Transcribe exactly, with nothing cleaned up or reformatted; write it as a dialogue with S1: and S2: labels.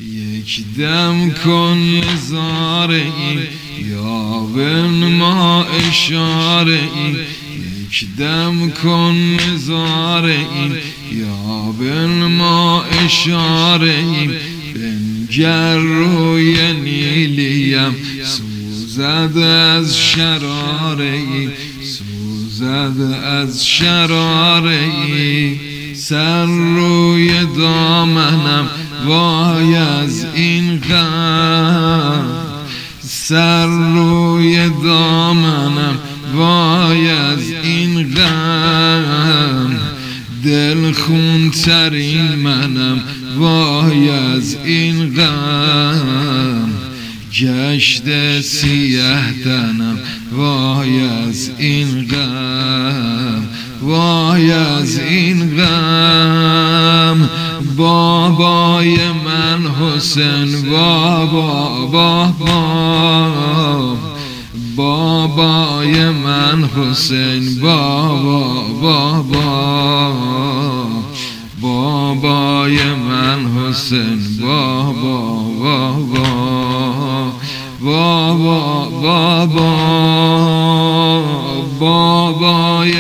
S1: یک دم کن نظاره ای یا بن ما اشاره ای، یک دم کن نظاره ای یا بن ما اشاره ای، بنگر روی نیلیم سوزد از شراره ای، سوزد از شراره ای. سر روی دامنم وای از این غم، سر روی دامنم وای از این غم، دل خون ترین منم وای از این غم، گشت سیه تنم وای از این غم، وای از این غم. بابای من حسین بابا بابا، بابای من حسین بابا بابا، بابای من حسین بابا بابا، بابا بابا، بابای